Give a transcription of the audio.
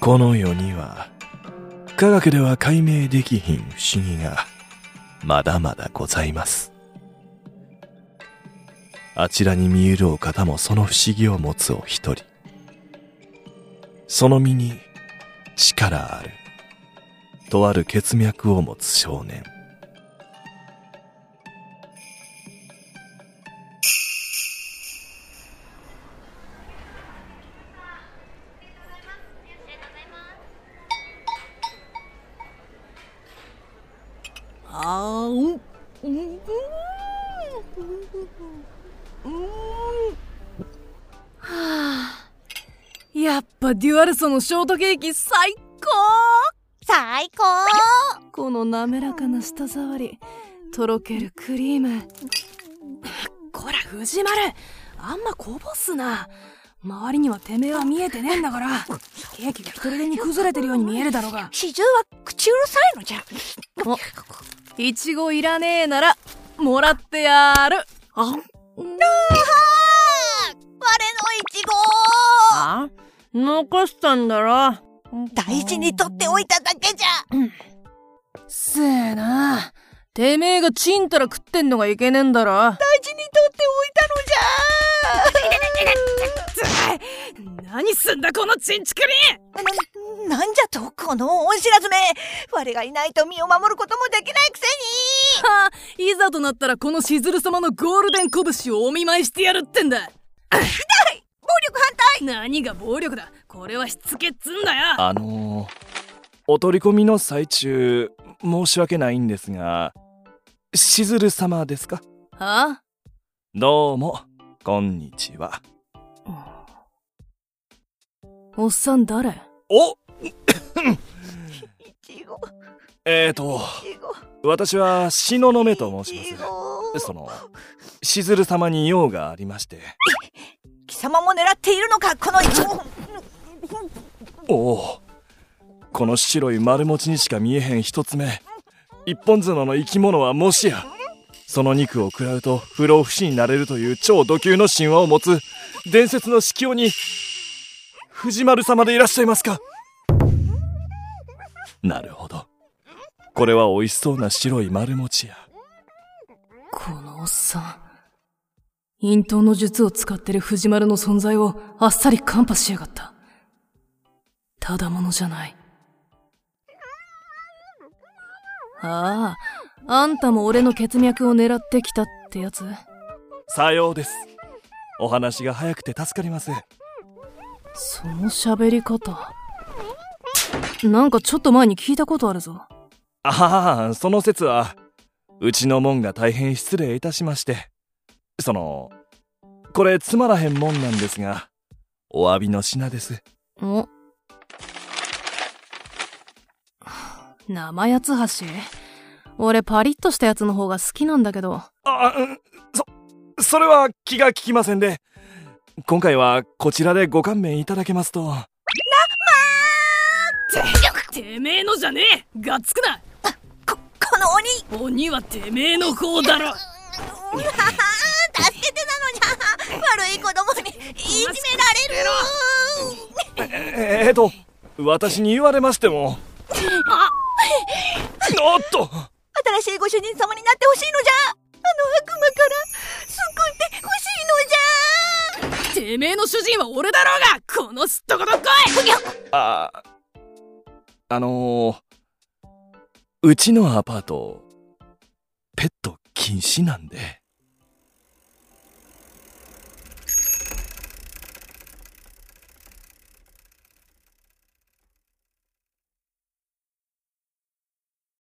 この世には科学では解明できひん不思議がまだまだございます。あちらに見えるお方もその不思議を持つお一人。その身に力あるとある血脈を持つ少年。 やっぱデュアルソのショートケーキ最高。 最高。 この滑らかな舌触り、とろけるクリーム。こら藤丸、あんまこぼすな。周りにはてめえは見えてねえんだから。ケーキが一人でに崩れてるように見えるだろうが。 始終は口うるさいのじゃ。 お、いちごいらねえならもらってやる。 我のいちご。 あ？残したんだろ。 大事に取っておいただけじゃ。 せえな。てめえがチンタラ食ってんのがいけねえんだろ。 大事に取っておいたのじゃ。 何すんだこのチンチクリ。 なんじゃとこの恩知らずめ。我がいないと身を守ることもできないくせに。 はあ、いざとなったらこのしずる様のゴールデン拳をお見舞いしてやるってんだ。 ひどい。暴力反対。 何が暴力だ。これはしつけっつんだよ。 お取り込みの最中申し訳ないんですが、しずる様ですか？ はあ？ どうもこんにちは。 おっさん誰？ おいちご。 私は東雲と申します。しずる様に用がありまして。 貴様も狙っているのかこのいちご。 おお、この白い丸餅にしか見えへん一つ目一本角の生き物はもしや、その肉を食らうと不老不死になれるという超ド級の神話を持つ伝説の司教に藤丸様でいらっしゃいますか？なるほど、これは美味しそうな白い丸餅や。 このおっさん、隠遁の術を使ってる藤丸の存在をあっさりカンパしやがった。ただものじゃない。ああ、あんたも俺の血脈を狙ってきたってやつ？ さようです。お話が早くて助かります。 その喋り方、なんかちょっと前に聞いたことあるぞ。 ああ、その説はうちの門が大変失礼いたしまして、これつまらへんもんなんですが、お詫びの品です。 お、生八つ橋？俺パリッとしたやつの方が好きなんだけど。 それは気が利きませんで、今回はこちらでご勘弁いただけますと。 てめえのじゃねえ。がっつくな。 この鬼はてめえの方だろ。 助けてなのじゃ。悪い子供にいじめられる。 私に言われましても。おっと、 新しいご主人様になってほしいのじゃ。悪魔から救ってほしいのじゃ。 てめえの主人は俺だろうが、このすっとこどっこい。うちのアパートペット禁止なんで。